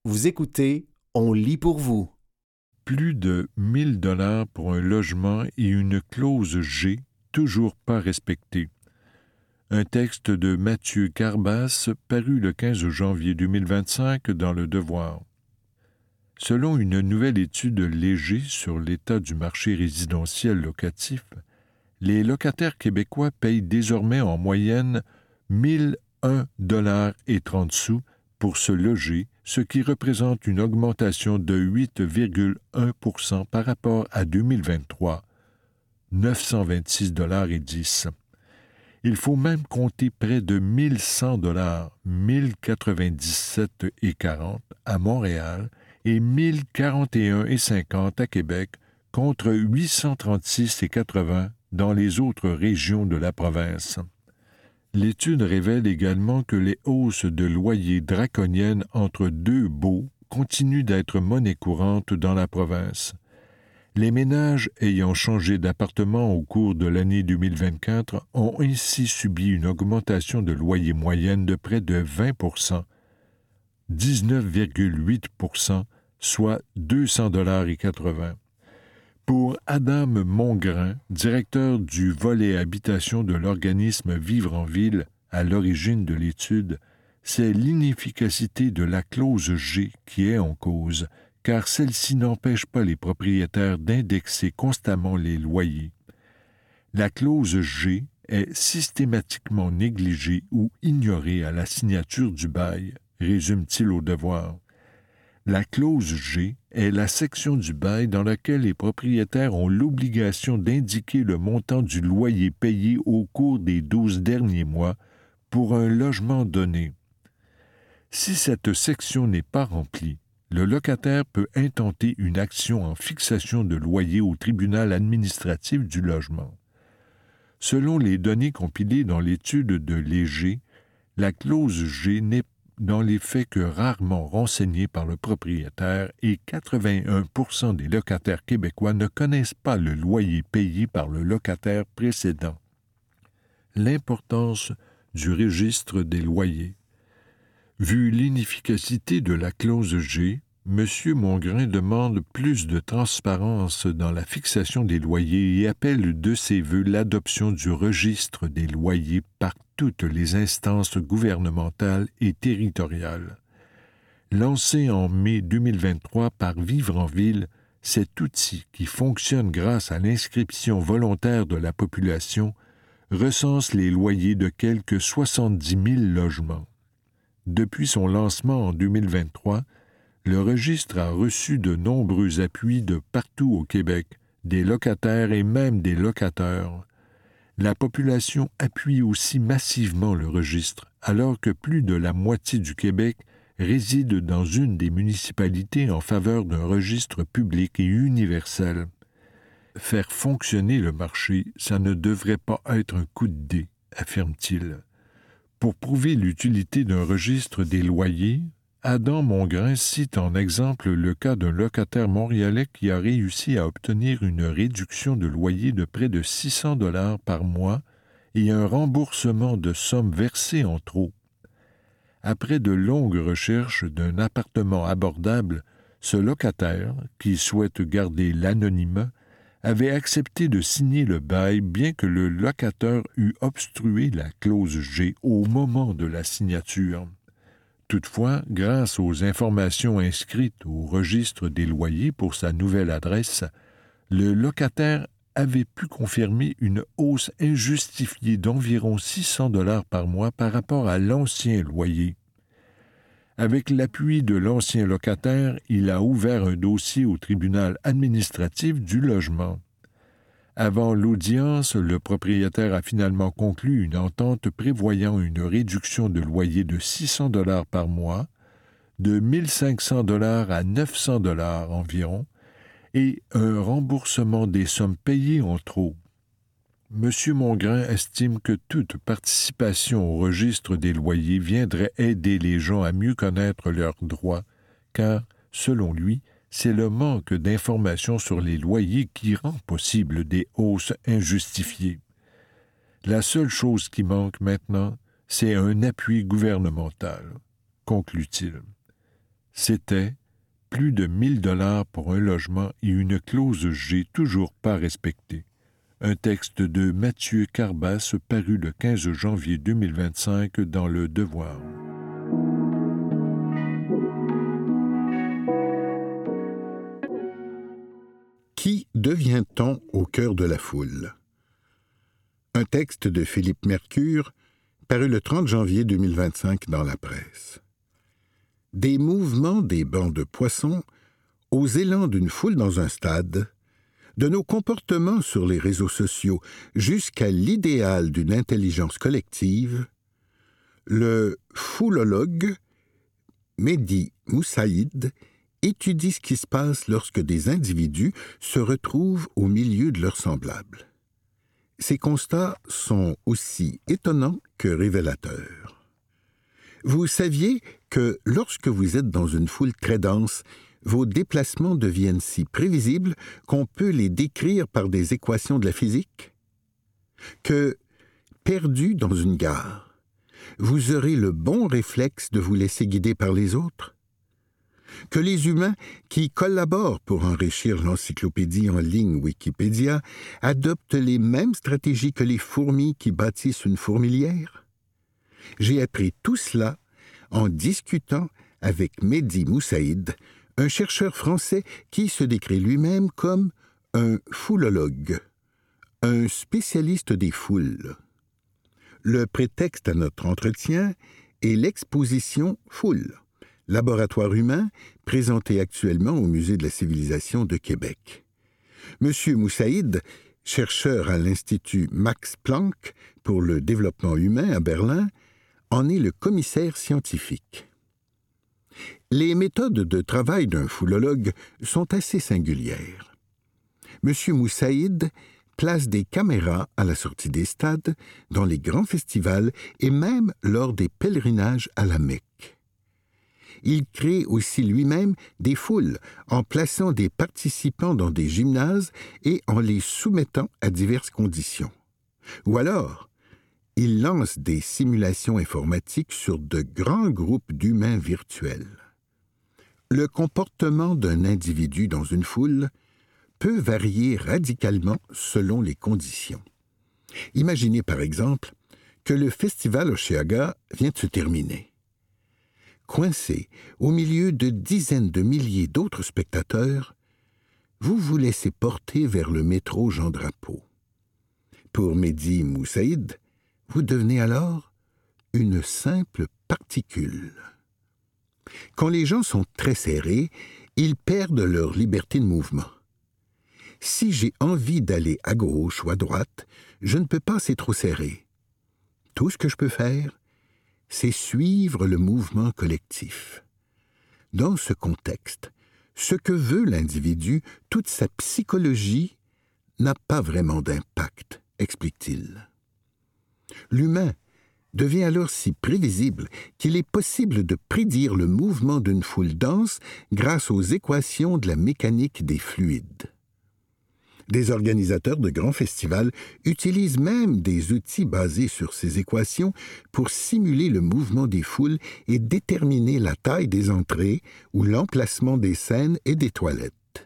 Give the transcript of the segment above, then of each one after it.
Vous écoutez, on lit pour vous. Plus de 1 000 $ pour un logement et une clause G toujours pas respectée. Un texte de Mathieu Carbas paru le 15 janvier 2025 dans Le Devoir. Selon une nouvelle étude Léger sur l'état du marché résidentiel locatif, les locataires québécois payent désormais en moyenne 1 001,30 $ pour se loger, ce qui représente une augmentation de 8,1 % par rapport à 2023, 926,10 $. Il faut même compter près de 1 100 $, 1097,40 $ à Montréal et 1041,50 $ à Québec, contre 836,80 $ dans les autres régions de la province. L'étude révèle également que les hausses de loyers draconiennes entre deux baux continuent d'être monnaie courante dans la province. Les ménages ayant changé d'appartement au cours de l'année 2024 ont ainsi subi une augmentation de loyer moyenne de près de 20 %, 19,8 %, soit 200,80 $. Pour Adam Mongrain, directeur du volet habitation de l'organisme Vivre en Ville à l'origine de l'étude, c'est l'inefficacité de la clause G qui est en cause, car celle-ci n'empêche pas les propriétaires d'indexer constamment les loyers. La clause G est systématiquement négligée ou ignorée à la signature du bail, résume-t-il au Devoir. La clause G est la section du bail dans laquelle les propriétaires ont l'obligation d'indiquer le montant du loyer payé au cours des 12 derniers mois pour un logement donné. Si cette section n'est pas remplie, le locataire peut intenter une action en fixation de loyer au tribunal administratif du logement. Selon les données compilées dans l'étude de Léger, la clause G n'est dans les faits que rarement renseignée par le propriétaire et 81 % des locataires québécois ne connaissent pas le loyer payé par le locataire précédent. L'importance du registre des loyers. Vu l'inefficacité de la clause G, M. Mongrain demande plus de transparence dans la fixation des loyers et appelle de ses vœux l'adoption du registre des loyers par toutes les instances gouvernementales et territoriales. Lancé en mai 2023 par Vivre en Ville, cet outil, qui fonctionne grâce à l'inscription volontaire de la population, recense les loyers de quelques 70 000 logements. Depuis son lancement en 2023, le registre a reçu de nombreux appuis de partout au Québec, des locataires et même des locateurs. La population appuie aussi massivement le registre, alors que plus de la moitié du Québec réside dans une des municipalités en faveur d'un registre public et universel. Faire fonctionner le marché, ça ne devrait pas être un coup de dé, affirme-t-il. Pour prouver l'utilité d'un registre des loyers, Adam Mongrain cite en exemple le cas d'un locataire montréalais qui a réussi à obtenir une réduction de loyer de près de 600 $ par mois et un remboursement de sommes versées en trop. Après de longues recherches d'un appartement abordable, ce locataire, qui souhaite garder l'anonymat, avait accepté de signer le bail bien que le locateur eût obstrué la clause G au moment de la signature. Toutefois, grâce aux informations inscrites au registre des loyers pour sa nouvelle adresse, le locataire avait pu confirmer une hausse injustifiée d'environ 600 $ par mois par rapport à l'ancien loyer. Avec l'appui de l'ancien locataire, il a ouvert un dossier au tribunal administratif du logement. Avant l'audience, le propriétaire a finalement conclu une entente prévoyant une réduction de loyer de 600 $ par mois, de 1 500 $ à 900 $ environ, et un remboursement des sommes payées en trop. M. Mongrain estime que toute participation au registre des loyers viendrait aider les gens à mieux connaître leurs droits, car, selon lui, c'est le manque d'informations sur les loyers qui rend possible des hausses injustifiées. La seule chose qui manque maintenant, c'est un appui gouvernemental, conclut-il. C'était plus de 1 000 $ pour un logement et une clause G toujours pas respectée. Un texte de Mathieu Carbas paru le 15 janvier 2025 dans Le Devoir. Qui devient-on au cœur de la foule? Un texte de Philippe Mercure, paru le 30 janvier 2025 dans la presse. Des mouvements des bancs de poissons, aux élans d'une foule dans un stade, de nos comportements sur les réseaux sociaux jusqu'à l'idéal d'une intelligence collective, le foulologue Mehdi Moussaïd étudie ce qui se passe lorsque des individus se retrouvent au milieu de leurs semblables. Ces constats sont aussi étonnants que révélateurs. Vous saviez que lorsque vous êtes dans une foule très dense, vos déplacements deviennent si prévisibles qu'on peut les décrire par des équations de la physique? Que, perdu dans une gare, vous aurez le bon réflexe de vous laisser guider par les autres? Que les humains qui collaborent pour enrichir l'encyclopédie en ligne Wikipédia adoptent les mêmes stratégies que les fourmis qui bâtissent une fourmilière? J'ai appris tout cela en discutant avec Mehdi Moussaïd, un chercheur français qui se décrit lui-même comme un foulologue, un spécialiste des foules. Le prétexte à notre entretien est l'exposition Foule, laboratoire humain présenté actuellement au Musée de la civilisation de Québec. Monsieur Moussaïd, chercheur à l'Institut Max Planck pour le développement humain à Berlin, en est le commissaire scientifique. Les méthodes de travail d'un foulologue sont assez singulières. Monsieur Moussaïd place des caméras à la sortie des stades, dans les grands festivals et même lors des pèlerinages à la Mecque. Il crée aussi lui-même des foules en plaçant des participants dans des gymnases et en les soumettant à diverses conditions. Ou alors, il lance des simulations informatiques sur de grands groupes d'humains virtuels. Le comportement d'un individu dans une foule peut varier radicalement selon les conditions. Imaginez par exemple que le festival Osheaga vient de se terminer. Coincé au milieu de dizaines de milliers d'autres spectateurs, vous vous laissez porter vers le métro Jean Drapeau. Pour Mehdi Moussaïd, vous devenez alors une simple particule. Quand les gens sont très serrés, ils perdent leur liberté de mouvement. Si j'ai envie d'aller à gauche ou à droite, je ne peux pas, c'est trop serré. Tout ce que je peux faire, c'est suivre le mouvement collectif. Dans ce contexte, ce que veut l'individu, toute sa psychologie, n'a pas vraiment d'impact, explique-t-il. L'humain devient alors si prévisible qu'il est possible de prédire le mouvement d'une foule dense grâce aux équations de la mécanique des fluides. Des organisateurs de grands festivals utilisent même des outils basés sur ces équations pour simuler le mouvement des foules et déterminer la taille des entrées ou l'emplacement des scènes et des toilettes.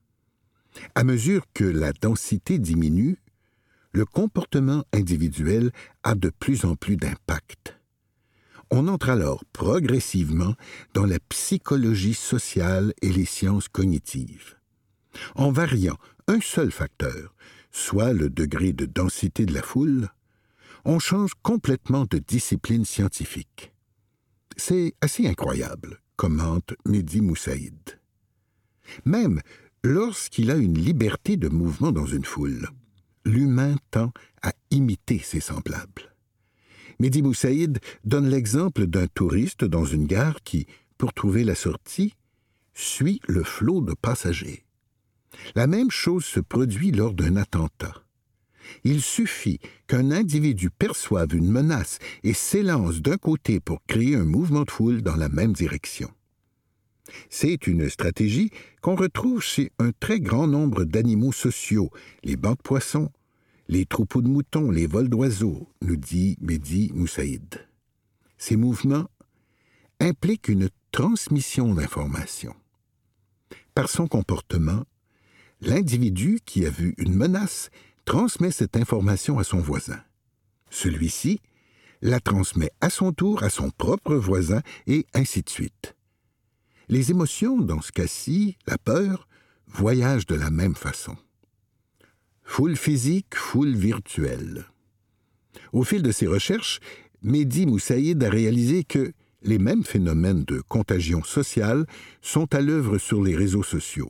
À mesure que la densité diminue, le comportement individuel a de plus en plus d'impact. On entre alors progressivement dans la psychologie sociale et les sciences cognitives. En variant un seul facteur, soit le degré de densité de la foule, on change complètement de discipline scientifique. C'est assez incroyable, commente Mehdi Moussaïd. Même lorsqu'il a une liberté de mouvement dans une foule, l'humain tend à imiter ses semblables. Mehdi Moussaïd donne l'exemple d'un touriste dans une gare qui, pour trouver la sortie, suit le flot de passagers. La même chose se produit lors d'un attentat. Il suffit qu'un individu perçoive une menace et s'élance d'un côté pour créer un mouvement de foule dans la même direction. C'est une stratégie qu'on retrouve chez un très grand nombre d'animaux sociaux, les bancs de poissons, les troupeaux de moutons, les vols d'oiseaux, nous dit Mehdi Moussaïd. Ces mouvements impliquent une transmission d'informations. Par son comportement, l'individu qui a vu une menace transmet cette information à son voisin. Celui-ci la transmet à son tour à son propre voisin et ainsi de suite. Les émotions, dans ce cas-ci, la peur, voyagent de la même façon. Foule physique, foule virtuelle. Au fil de ses recherches, Mehdi Moussaïd a réalisé que les mêmes phénomènes de contagion sociale sont à l'œuvre sur les réseaux sociaux.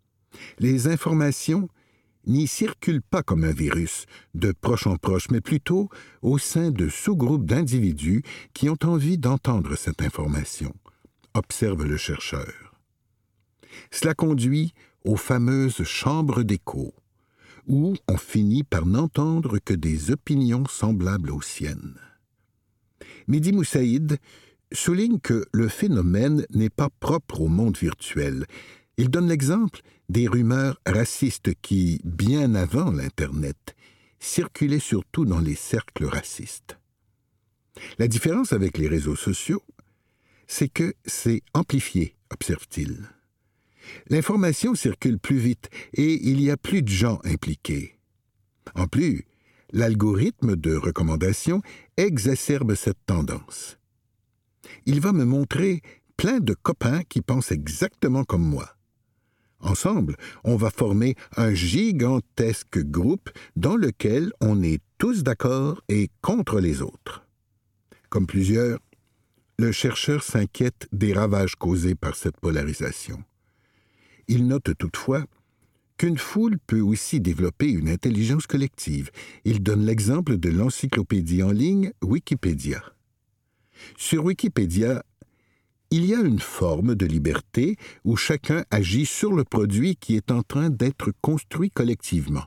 Les informations n'y circulent pas comme un virus, de proche en proche, mais plutôt au sein de sous-groupes d'individus qui ont envie d'entendre cette information, observe le chercheur. Cela conduit aux fameuses chambres d'écho, où on finit par n'entendre que des opinions semblables aux siennes. Mehdi Moussaïd souligne que le phénomène n'est pas propre au monde virtuel. Il donne l'exemple des rumeurs racistes qui, bien avant l'Internet, circulaient surtout dans les cercles racistes. La différence avec les réseaux sociaux, c'est que c'est amplifié, observe-t-il. L'information circule plus vite et il y a plus de gens impliqués. En plus, l'algorithme de recommandation exacerbe cette tendance. Il va me montrer plein de copains qui pensent exactement comme moi. Ensemble, on va former un gigantesque groupe dans lequel on est tous d'accord et contre les autres. Comme plusieurs, le chercheur s'inquiète des ravages causés par cette polarisation. Il note toutefois qu'une foule peut aussi développer une intelligence collective. Il donne l'exemple de l'encyclopédie en ligne Wikipédia. Sur Wikipédia, il y a une forme de liberté où chacun agit sur le produit qui est en train d'être construit collectivement.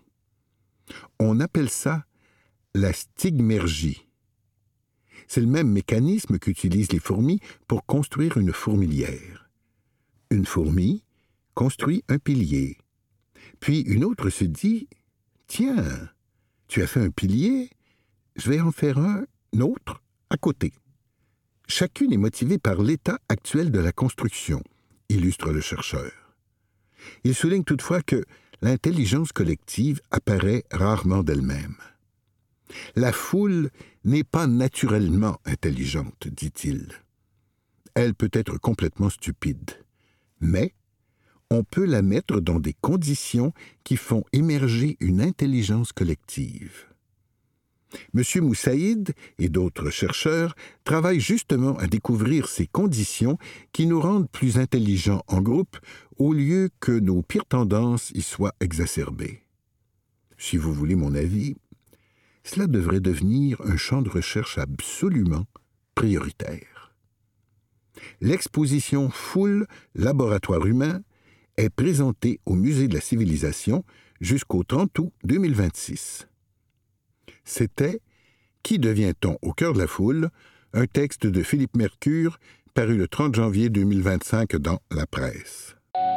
On appelle ça la stigmergie. C'est le même mécanisme qu'utilisent les fourmis pour construire une fourmilière. Une fourmi construit un pilier. Puis une autre se dit « Tiens, tu as fait un pilier, je vais en faire un autre à côté. » Chacune est motivée par l'état actuel de la construction, illustre le chercheur. Il souligne toutefois que l'intelligence collective apparaît rarement d'elle-même. La foule n'est pas naturellement intelligente, dit-il. Elle peut être complètement stupide, mais on peut la mettre dans des conditions qui font émerger une intelligence collective. M. Moussaïd et d'autres chercheurs travaillent justement à découvrir ces conditions qui nous rendent plus intelligents en groupe au lieu que nos pires tendances y soient exacerbées. Si vous voulez mon avis, cela devrait devenir un champ de recherche absolument prioritaire. L'exposition Foule Laboratoire humain est présentée au Musée de la Civilisation jusqu'au 30 août 2026. C'était « Qui devient-on au cœur de la foule ?», un texte de Philippe Mercure, paru le 30 janvier 2025 dans La Presse.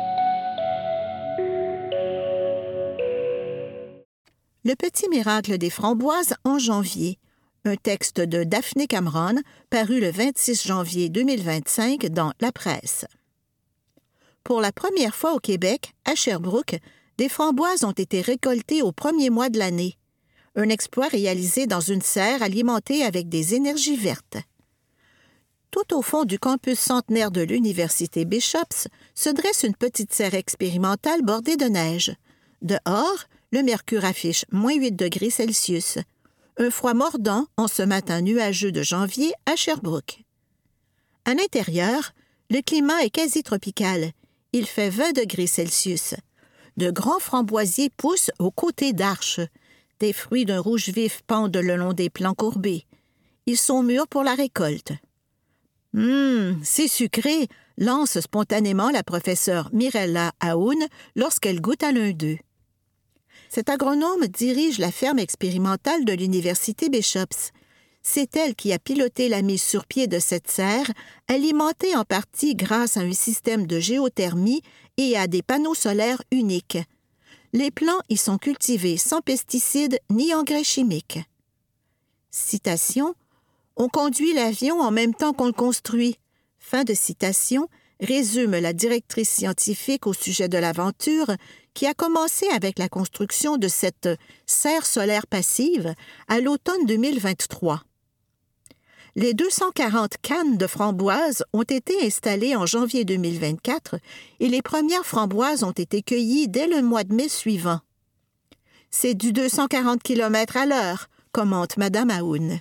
Le petit miracle des framboises en janvier, un texte de Daphné Cameron, paru le 26 janvier 2025 dans La Presse. Pour la première fois au Québec, à Sherbrooke, des framboises ont été récoltées au premier mois de l'année. Un exploit réalisé dans une serre alimentée avec des énergies vertes. Tout au fond du campus centenaire de l'Université Bishops se dresse une petite serre expérimentale bordée de neige. Dehors, le mercure affiche -8 degrés Celsius. Un froid mordant en ce matin nuageux de janvier à Sherbrooke. À l'intérieur, le climat est quasi tropical. Il fait 20 degrés Celsius. De grands framboisiers poussent aux côtés d'arches. Des fruits d'un rouge vif pendent le long des plants courbés. Ils sont mûrs pour la récolte. « C'est sucré !» lance spontanément la professeure Mirella Aoun lorsqu'elle goûte à l'un d'eux. Cette agronome dirige la ferme expérimentale de l'Université Bishops. C'est elle qui a piloté la mise sur pied de cette serre, alimentée en partie grâce à un système de géothermie et à des panneaux solaires uniques. Les plants y sont cultivés sans pesticides ni engrais chimiques. Citation « On conduit l'avion en même temps qu'on le construit », Fin de citation, résume la directrice scientifique au sujet de l'aventure qui a commencé avec la construction de cette serre solaire passive à l'automne 2023. Les 240 cannes de framboises ont été installées en janvier 2024 et les premières framboises ont été cueillies dès le mois de mai suivant. C'est du 240 km à l'heure, commente Mme Aoun.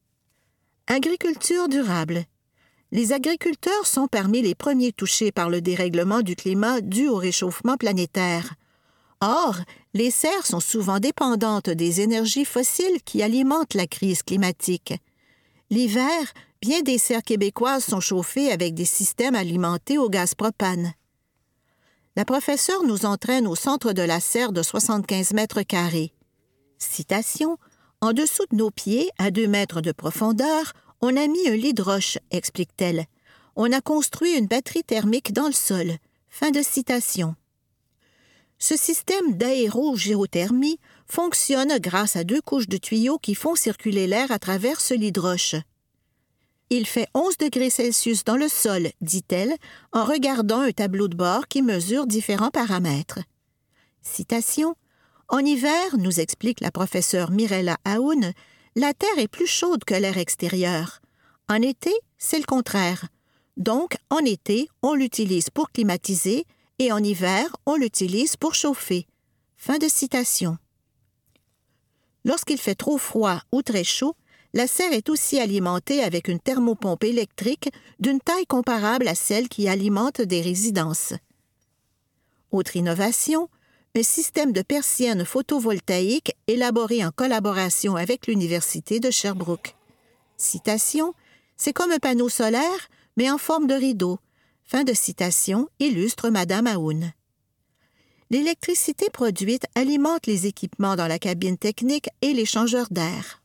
Agriculture durable. Les agriculteurs sont parmi les premiers touchés par le dérèglement du climat dû au réchauffement planétaire. Or, les serres sont souvent dépendantes des énergies fossiles qui alimentent la crise climatique. L'hiver, bien des serres québécoises sont chauffées avec des systèmes alimentés au gaz propane. La professeure nous entraîne au centre de la serre de 75 mètres carrés. Citation, « En dessous de nos pieds, à 2 mètres de profondeur, on a mis un lit de roche, explique-t-elle. On a construit une batterie thermique dans le sol. » Fin de citation. Ce système d'aérogéothermie fonctionne grâce à 2 couches de tuyaux qui font circuler l'air à travers ce lit de roche. Il fait 11 degrés Celsius dans le sol, dit-elle, en regardant un tableau de bord qui mesure différents paramètres. Citation, « En hiver, nous explique la professeure Mirella Aoun, la Terre est plus chaude que l'air extérieur. En été, c'est le contraire. Donc, en été, on l'utilise pour climatiser et en hiver, on l'utilise pour chauffer. » Fin de citation. Lorsqu'il fait trop froid ou très chaud, la serre est aussi alimentée avec une thermopompe électrique d'une taille comparable à celle qui alimente des résidences. Autre innovation, un système de persiennes photovoltaïques élaboré en collaboration avec l'Université de Sherbrooke. Citation, « C'est comme un panneau solaire, mais en forme de rideau. » Fin de citation, illustre Mme Aoun. L'électricité produite alimente les équipements dans la cabine technique et les changeurs d'air.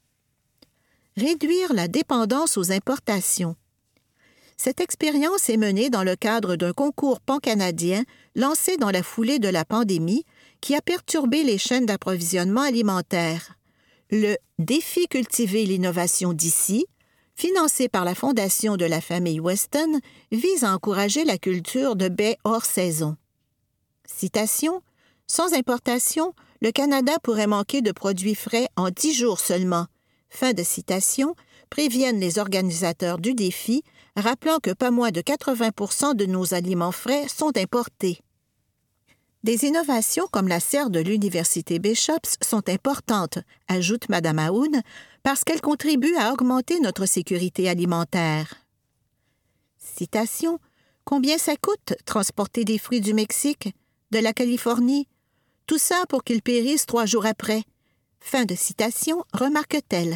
Réduire la dépendance aux importations. Cette expérience est menée dans le cadre d'un concours pan-canadien lancé dans la foulée de la pandémie qui a perturbé les chaînes d'approvisionnement alimentaire. Le « Défi cultiver l'innovation d'ici », financé par la Fondation de la famille Weston, vise à encourager la culture de baies hors saison. Citation, « Sans importation, le Canada pourrait manquer de produits frais en 10 jours seulement. » Fin de citation, préviennent les organisateurs du défi, rappelant que pas moins de 80% de nos aliments frais sont importés. Des innovations comme la serre de l'Université Bishops sont importantes, ajoute Mme Aoun, parce qu'elles contribuent à augmenter notre sécurité alimentaire. Citation, « Combien ça coûte transporter des fruits du Mexique, de la Californie? Tout ça pour qu'ils périssent 3 jours après. » Fin de citation, remarque-t-elle.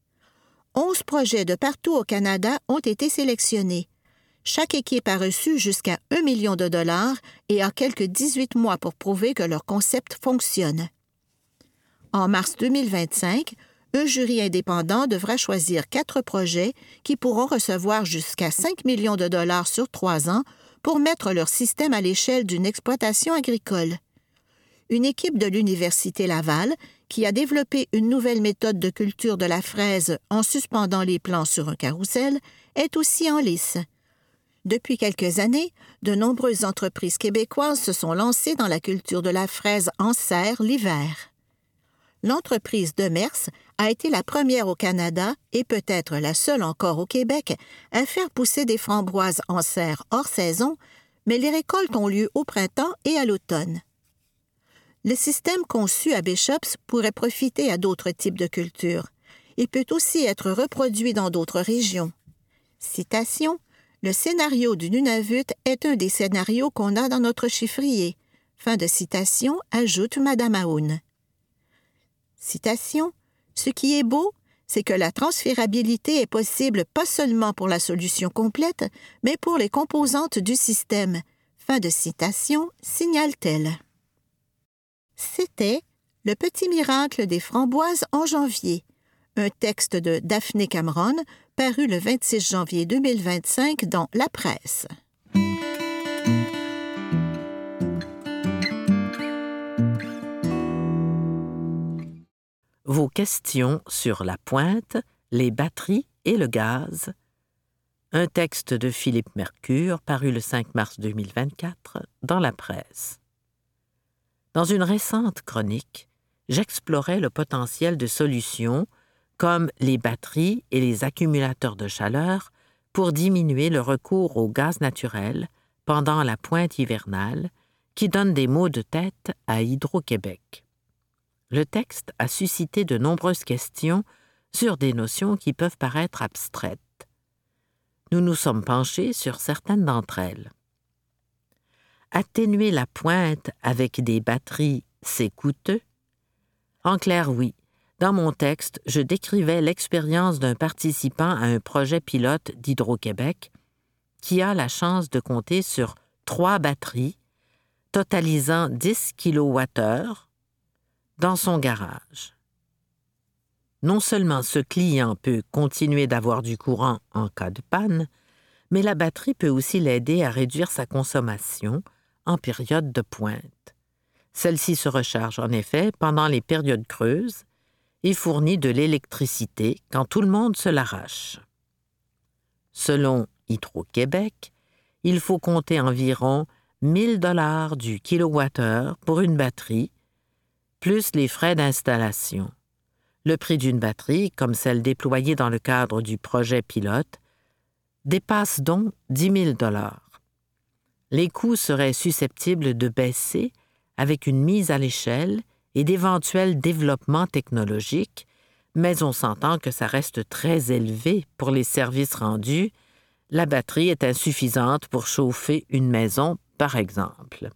11 projets de partout au Canada ont été sélectionnés. Chaque équipe a reçu jusqu'à 1 million de dollars et a quelques 18 mois pour prouver que leur concept fonctionne. En mars 2025, un jury indépendant devra choisir 4 projets qui pourront recevoir jusqu'à 5 millions de dollars sur 3 ans pour mettre leur système à l'échelle d'une exploitation agricole. Une équipe de l'Université Laval, qui a développé une nouvelle méthode de culture de la fraise en suspendant les plants sur un carrousel, est aussi en lice. Depuis quelques années, de nombreuses entreprises québécoises se sont lancées dans la culture de la fraise en serre l'hiver. L'entreprise Demers a été la première au Canada et peut-être la seule encore au Québec à faire pousser des framboises en serre hors saison, mais les récoltes ont lieu au printemps et à l'automne. Le système conçu à Bishops pourrait profiter à d'autres types de cultures. Il peut aussi être reproduit dans d'autres régions. Citation, « Le scénario du Nunavut est un des scénarios qu'on a dans notre chiffrier. » Fin de citation, ajoute Mme Aoun. Citation, « Ce qui est beau, c'est que la transférabilité est possible pas seulement pour la solution complète, mais pour les composantes du système. » Fin de citation, signale-t-elle. C'était « Le petit miracle des framboises en janvier », un texte de Daphné Cameron, paru le 26 janvier 2025 dans La Presse. Vos questions sur la pointe, les batteries et le gaz. Un texte de Philippe Mercure, paru le 5 mars 2024 dans la presse. Dans une récente chronique, j'explorais le potentiel de solutions comme les batteries et les accumulateurs de chaleur pour diminuer le recours au gaz naturel pendant la pointe hivernale qui donne des maux de tête à Hydro-Québec. Le texte a suscité de nombreuses questions sur des notions qui peuvent paraître abstraites. Nous nous sommes penchés sur certaines d'entre elles. Atténuer la pointe avec des batteries, c'est coûteux? En clair, oui. Dans mon texte, je décrivais l'expérience d'un participant à un projet pilote d'Hydro-Québec qui a la chance de compter sur 3 batteries totalisant 10 kWh dans son garage. Non seulement ce client peut continuer d'avoir du courant en cas de panne, mais la batterie peut aussi l'aider à réduire sa consommation en période de pointe. Celle-ci se recharge en effet pendant les périodes creuses et fournit de l'électricité quand tout le monde se l'arrache. Selon Hydro-Québec, il faut compter environ 1 000 $ du kilowattheure pour une batterie, plus les frais d'installation. Le prix d'une batterie, comme celle déployée dans le cadre du projet pilote, dépasse donc 10 000 $. Les coûts seraient susceptibles de baisser avec une mise à l'échelle et d'éventuels développements technologiques, mais on s'entend que ça reste très élevé pour les services rendus. La batterie est insuffisante pour chauffer une maison, par exemple.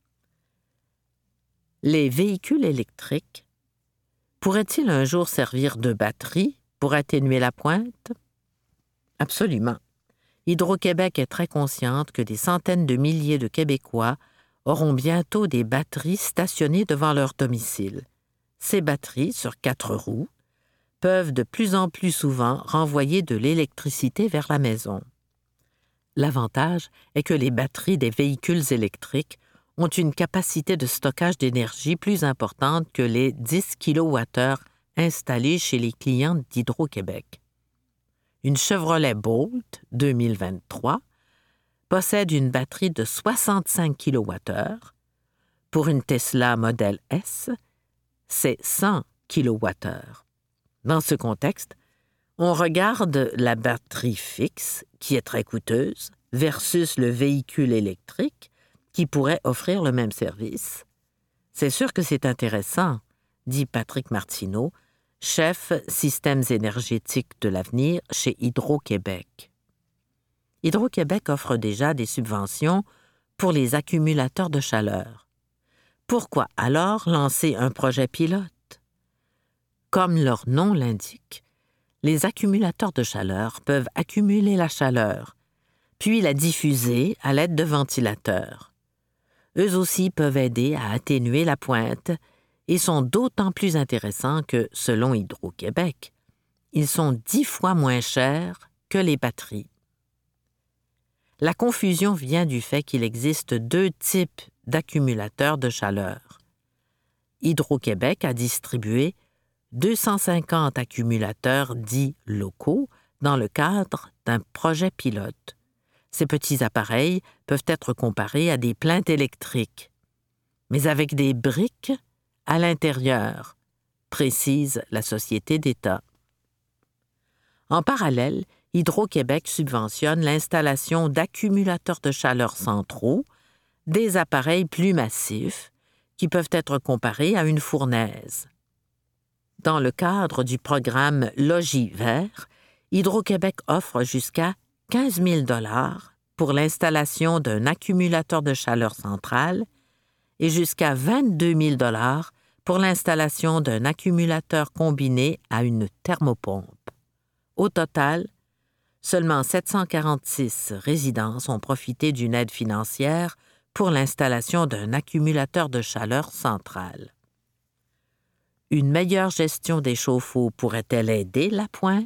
Les véhicules électriques pourraient-ils un jour servir de batterie pour atténuer la pointe? Absolument. Hydro-Québec est très consciente que des centaines de milliers de Québécois auront bientôt des batteries stationnées devant leur domicile. Ces batteries, sur 4 roues, peuvent de plus en plus souvent renvoyer de l'électricité vers la maison. L'avantage est que les batteries des véhicules électriques ont une capacité de stockage d'énergie plus importante que les 10 kWh installés chez les clients d'Hydro-Québec. Une Chevrolet Bolt 2023 possède une batterie de 65 kWh. Pour une Tesla Model S, c'est 100 kWh. Dans ce contexte, on regarde la batterie fixe, qui est très coûteuse, versus le véhicule électrique, qui pourrait offrir le même service. C'est sûr que c'est intéressant, dit Patrick Martineau, chef systèmes énergétiques de l'avenir chez Hydro-Québec. Hydro-Québec offre déjà des subventions pour les accumulateurs de chaleur. Pourquoi alors lancer un projet pilote? Comme leur nom l'indique, les accumulateurs de chaleur peuvent accumuler la chaleur, puis la diffuser à l'aide de ventilateurs. Eux aussi peuvent aider à atténuer la pointe et sont d'autant plus intéressants que, selon Hydro-Québec, ils sont 10 fois moins chers que les batteries. La confusion vient du fait qu'il existe 2 types d'accumulateurs de chaleur. Hydro-Québec a distribué 250 accumulateurs dits locaux dans le cadre d'un projet pilote. Ces petits appareils peuvent être comparés à des plaintes électriques, mais avec des briques à l'intérieur, précise la Société d'État. En parallèle, Hydro-Québec subventionne l'installation d'accumulateurs de chaleur centraux, des appareils plus massifs qui peuvent être comparés à une fournaise. Dans le cadre du programme Logis vert, Hydro-Québec offre jusqu'à 15 000 $ pour l'installation d'un accumulateur de chaleur centrale et jusqu'à 22 000 $ pour l'installation d'un accumulateur combiné à une thermopompe. Au total, seulement 746 résidences ont profité d'une aide financière pour l'installation d'un accumulateur de chaleur centrale. Une meilleure gestion des chauffe-eau pourrait-elle aider la pointe?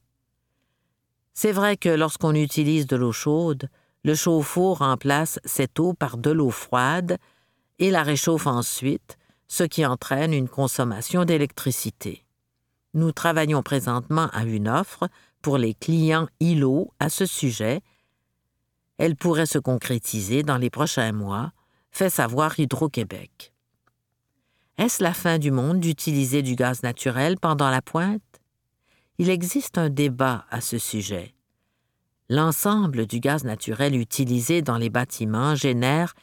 C'est vrai que lorsqu'on utilise de l'eau chaude, le chauffe-eau remplace cette eau par de l'eau froide et la réchauffe ensuite, ce qui entraîne une consommation d'électricité. Nous travaillons présentement à une offre pour les clients îlots à ce sujet. Elle pourrait se concrétiser dans les prochains mois, fait savoir Hydro-Québec. Est-ce la fin du monde d'utiliser du gaz naturel pendant la pointe? Il existe un débat à ce sujet. L'ensemble du gaz naturel utilisé dans les bâtiments génère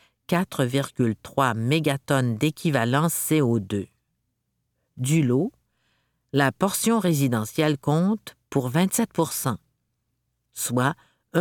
4,3 mégatonnes d'équivalent CO2. Du lot, la portion résidentielle compte pour 27 %, soit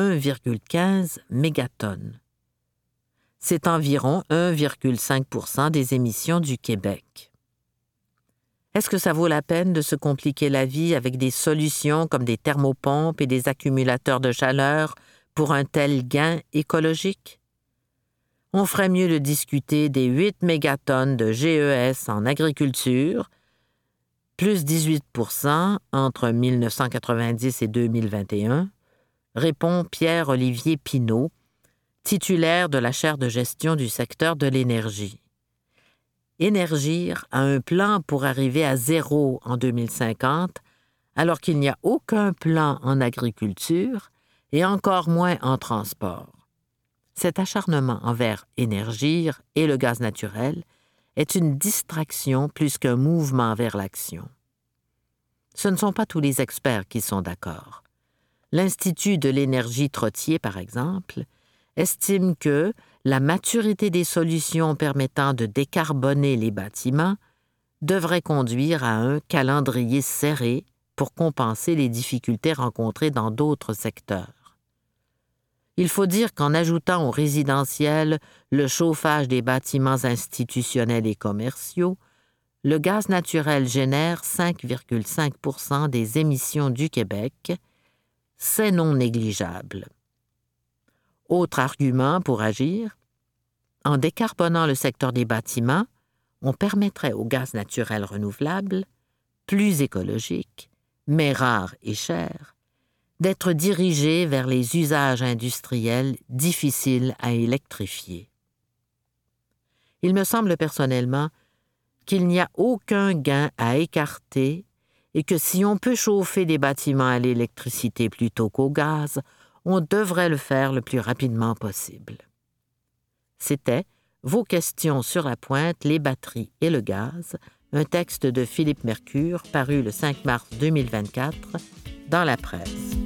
1,15 mégatonnes. C'est environ 1,5 % des émissions du Québec. Est-ce que ça vaut la peine de se compliquer la vie avec des solutions comme des thermopompes et des accumulateurs de chaleur pour un tel gain écologique? On ferait mieux de discuter des 8 mégatonnes de GES en agriculture, plus 18 % entre 1990 et 2021, répond Pierre-Olivier Pinault, titulaire de la chaire de gestion du secteur de l'énergie. Énergir a un plan pour arriver à zéro en 2050, alors qu'il n'y a aucun plan en agriculture et encore moins en transport. Cet acharnement envers Énergir et le gaz naturel est une distraction plus qu'un mouvement vers l'action. Ce ne sont pas tous les experts qui sont d'accord. L'Institut de l'énergie Trottier, par exemple, estime que la maturité des solutions permettant de décarboner les bâtiments devrait conduire à un calendrier serré pour compenser les difficultés rencontrées dans d'autres secteurs. Il faut dire qu'en ajoutant au résidentiel le chauffage des bâtiments institutionnels et commerciaux, le gaz naturel génère 5,5 % des émissions du Québec. C'est non négligeable. Autre argument pour agir, en décarbonant le secteur des bâtiments, on permettrait au gaz naturel renouvelable, plus écologique, mais rare et cher, d'être dirigé vers les usages industriels difficiles à électrifier. Il me semble personnellement qu'il n'y a aucun gain à écarter et que si on peut chauffer des bâtiments à l'électricité plutôt qu'au gaz, on devrait le faire le plus rapidement possible. C'était Vos questions sur la pointe, les batteries et le gaz, un texte de Philippe Mercure paru le 5 mars 2024 dans la presse.